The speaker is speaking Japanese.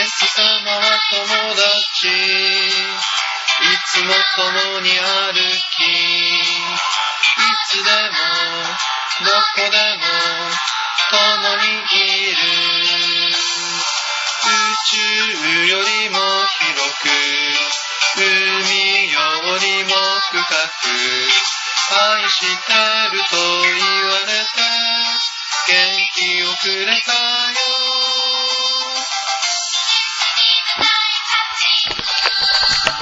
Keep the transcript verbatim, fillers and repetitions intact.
ス様は友達、いつも共に歩き、いつでもどこでも共にいる。宇宙よりも広く、海よりも深く、愛してると言われて元気をくれたよ。